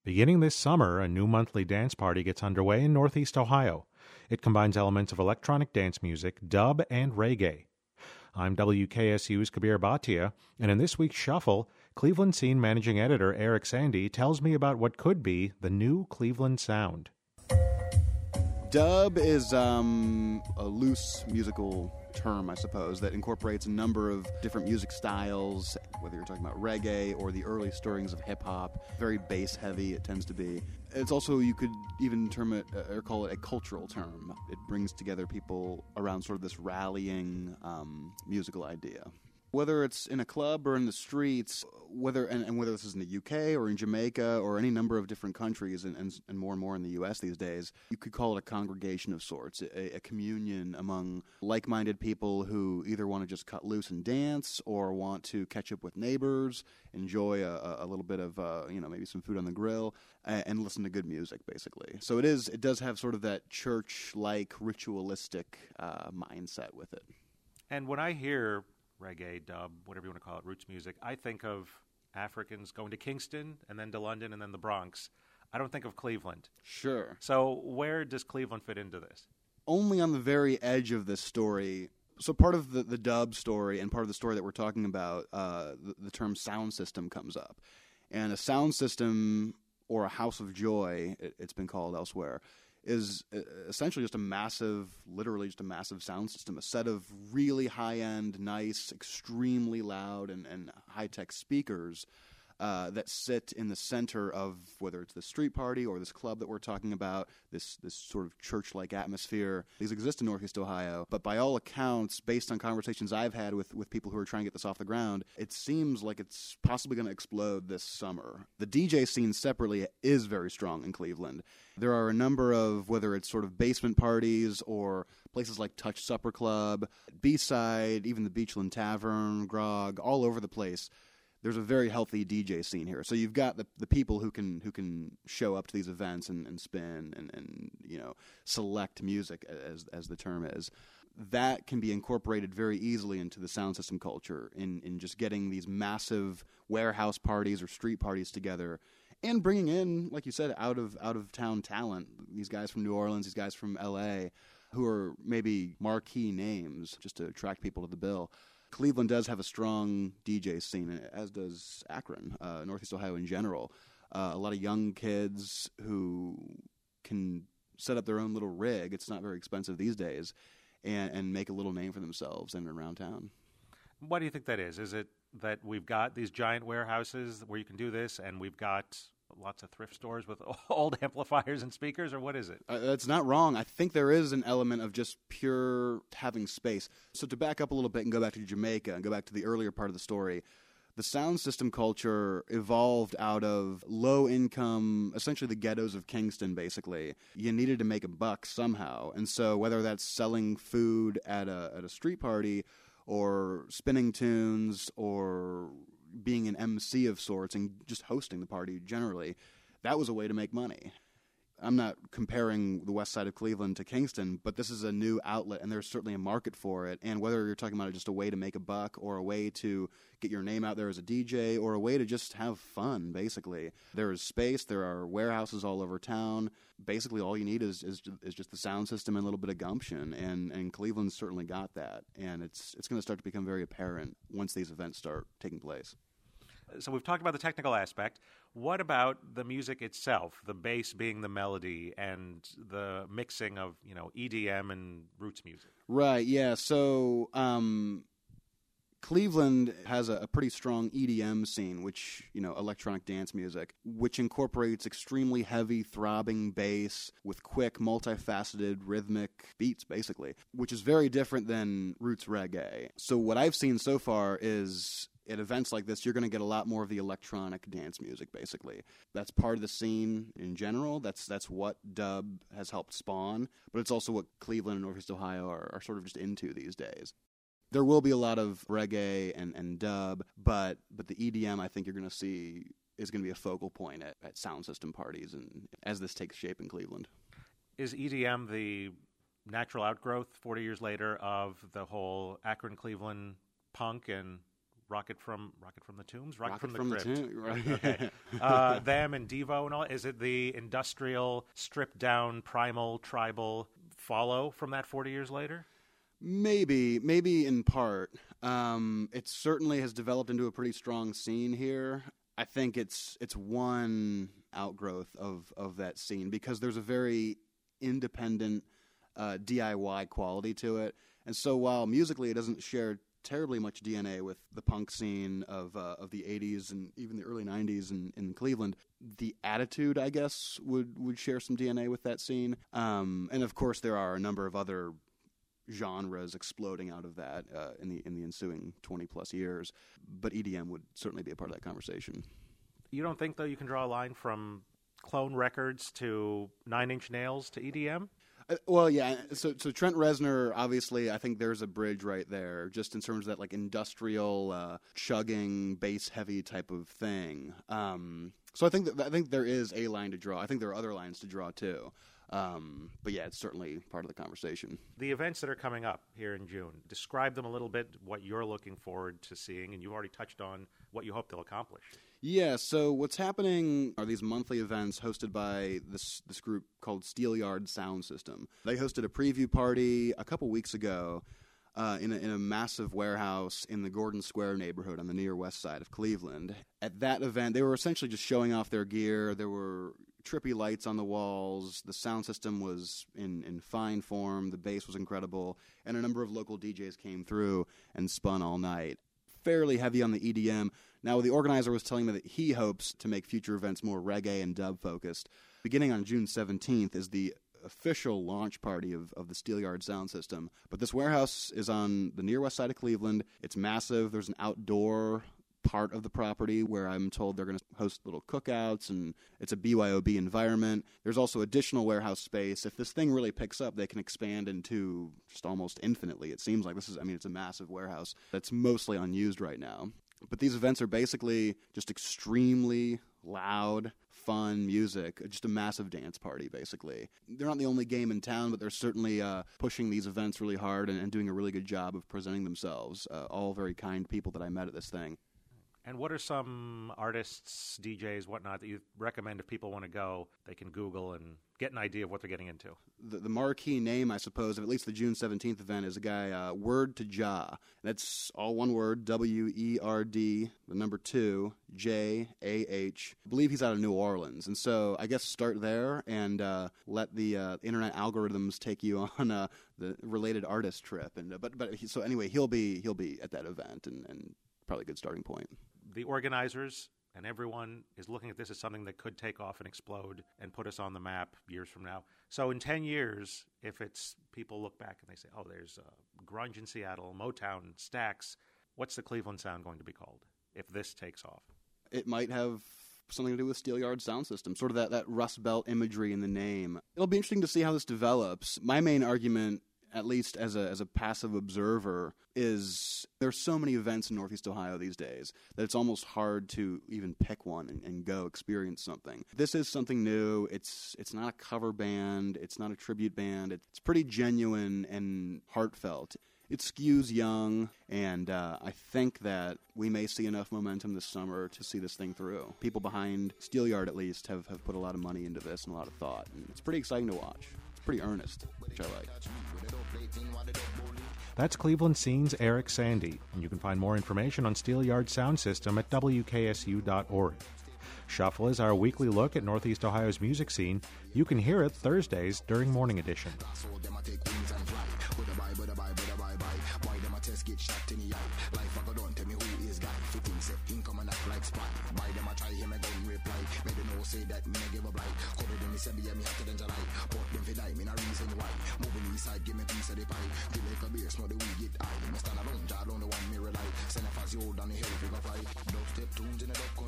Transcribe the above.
Beginning this summer, a new monthly dance party gets underway in Northeast Ohio. It combines elements of electronic dance music, dub, and reggae. I'm WKSU's Kabir Bhatia, and in this week's Shuffle, Cleveland Scene managing editor Eric Sandy tells me about what could be the new Cleveland sound. Dub is a loose musical term, I suppose, that incorporates a number of different music styles, whether you're talking about reggae or the early stirrings of hip-hop. Very bass-heavy it tends to be. It's also, you could even term it or call it a cultural term. It brings together people around sort of this rallying musical idea. Whether it's in a club or in the streets, whether this is in the UK or in Jamaica or any number of different countries and more and more in the US these days, you could call it a congregation of sorts, a communion among like-minded people who either want to just cut loose and dance or want to catch up with neighbors, enjoy a little bit of maybe some food on the grill, and listen to good music, basically. So it does have sort of that church-like, ritualistic mindset with it. And when I hear reggae, dub, whatever you want to call it, roots music, I think of Africans going to Kingston and then to London and then the Bronx. I don't think of Cleveland. Sure. So where does Cleveland fit into this? Only on the very edge of this story. So part of the dub story and part of the story that we're talking about, the term sound system comes up. And a sound system, or a house of joy, it's been called elsewhere, is essentially literally just a massive sound system, a set of really high-end, nice, extremely loud and high-tech speakers that sit in the center of whether it's the street party or this club that we're talking about, this sort of church-like atmosphere. These exist in Northeast Ohio, but by all accounts, based on conversations I've had with people who are trying to get this off the ground, it seems like it's possibly going to explode this summer. The DJ scene separately is very strong in Cleveland. There are a number of, whether it's sort of basement parties or places like Touch Supper Club, B-Side, even the Beachland Tavern, Grog, all over the place. There's a very healthy DJ scene here. So you've got the people who can show up to these events and spin and select music, as the term is. That can be incorporated very easily into the sound system culture in just getting these massive warehouse parties or street parties together and bringing in, like you said, out of town talent. These guys from New Orleans, these guys from LA, who are maybe marquee names just to attract people to the bill. Cleveland does have a strong DJ scene, as does Akron, Northeast Ohio in general. A lot of young kids who can set up their own little rig. It's not very expensive these days, and make a little name for themselves in and around town. Why do you think that is? Is it that we've got these giant warehouses where you can do this, and we've got lots of thrift stores with old amplifiers and speakers, or what is it? That's not wrong. I think there is an element of just pure having space. So to back up a little bit and go back to Jamaica and go back to the earlier part of the story, the sound system culture evolved out of low-income, essentially the ghettos of Kingston, basically. You needed to make a buck somehow. And so whether that's selling food at a street party or spinning tunes or being an MC of sorts and just hosting the party generally, that was a way to make money. I'm not comparing the west side of Cleveland to Kingston, but this is a new outlet, and there's certainly a market for it. And whether you're talking about just a way to make a buck or a way to get your name out there as a DJ or a way to just have fun, basically, there is space. There are warehouses all over town. Basically, all you need is just the sound system and a little bit of gumption, and Cleveland's certainly got that. And it's going to start to become very apparent once these events start taking place. So we've talked about the technical aspect. What about the music itself, the bass being the melody and the mixing of, EDM and roots music? Right, yeah. So Cleveland has a pretty strong EDM scene, which, electronic dance music, which incorporates extremely heavy, throbbing bass with quick, multifaceted, rhythmic beats, basically, which is very different than roots reggae. So what I've seen so far is at events like this, you're going to get a lot more of the electronic dance music, basically. That's part of the scene in general. That's what dub has helped spawn, but it's also what Cleveland and Northeast Ohio are sort of just into these days. There will be a lot of reggae and dub, but the EDM, I think you're going to see, is going to be a focal point at sound system parties and as this takes shape in Cleveland. Is EDM the natural outgrowth 40 years later of the whole Akron-Cleveland punk and Rocket from the Tombs? Rocket from the Crypt. Right. Okay. Them and Devo and all. Is it the industrial, stripped down, primal, tribal follow from that 40 years later? Maybe in part. It certainly has developed into a pretty strong scene here. I think it's one outgrowth of that scene because there's a very independent DIY quality to it. And so while musically it doesn't share terribly much DNA with the punk scene of the 80s and even the early 90s in Cleveland, the attitude, I guess, would share some DNA with that scene. And of course there are a number of other genres exploding out of that in the ensuing 20-plus years. But EDM would certainly be a part of that conversation. You don't think, though, you can draw a line from Clone Records to Nine Inch Nails to EDM? Well, yeah. So Trent Reznor, obviously, I think there's a bridge right there, just in terms of that like industrial, chugging, bass-heavy type of thing. So I think there is a line to draw. I think there are other lines to draw too. But yeah, it's certainly part of the conversation. The events that are coming up here in June, describe them a little bit, what you're looking forward to seeing, and you've already touched on what you hope they'll accomplish. Yeah, so what's happening are these monthly events hosted by this group called Steelyard Sound System. They hosted a preview party a couple weeks ago in a massive warehouse in the Gordon Square neighborhood on the near west side of Cleveland. At that event, they were essentially just showing off their gear. There were trippy lights on the walls. The sound system was in fine form. The bass was incredible. And a number of local DJs came through and spun all night. Fairly heavy on the EDM. Now, the organizer was telling me that he hopes to make future events more reggae and dub-focused. Beginning on June 17th is the official launch party of the Steelyard Sound System. But this warehouse is on the near west side of Cleveland. It's massive. There's an outdoor part of the property where I'm told they're going to host little cookouts, and it's a BYOB environment. There's also additional warehouse space. If this thing really picks up, they can expand into just almost infinitely. It seems like it's a massive warehouse that's mostly unused right now. But these events are basically just extremely loud, fun music, just a massive dance party, basically. They're not the only game in town, but they're certainly pushing these events really hard and doing a really good job of presenting themselves. All very kind people that I met at this thing. And what are some artists, DJs, whatnot, that you recommend if people want to go, they can Google and get an idea of what they're getting into? The marquee name, I suppose, of at least the June 17th event is a guy, Word to Jah. That's all one word, W-E-R-D, the number 2, J-A-H. I believe he's out of New Orleans. And so I guess start there and let the internet algorithms take you on the related artist trip. And so anyway, he'll be at that event and probably a good starting point. The organizers and everyone is looking at this as something that could take off and explode and put us on the map years from now. So in 10 years, if it's people look back and they say, oh, there's grunge in Seattle, Motown, Stax, what's the Cleveland sound going to be called if this takes off? It might have something to do with Steelyard Sound System, sort of that Rust Belt imagery in the name. It'll be interesting to see how this develops. My main argument, at least as a passive observer, is there's so many events in Northeast Ohio these days that it's almost hard to even pick one and go experience something. This is something new. It's not a cover band. It's not a tribute band. It's pretty genuine and heartfelt. It skews young, and I think that we may see enough momentum this summer to see this thing through. People behind Steelyard, at least, have put a lot of money into this and a lot of thought, and it's pretty exciting to watch. Pretty earnest, which I like. That's Cleveland Scene's Eric Sandy, and you can find more information on Steelyard Sound System at WKSU.org. Shuffle is our weekly look at Northeast Ohio's music scene. You can hear it Thursdays during Morning Edition. Say that me give a blight. Cover them, me say me hotter than July. But them fi die, me no reason why. Moving east side, give me piece of the pie. Feel like a beer, smell the weed get high. Me stand alone, jar on the one me rely. Send a fast you hold on the hill, we go fly. Dubstep tunes in the dub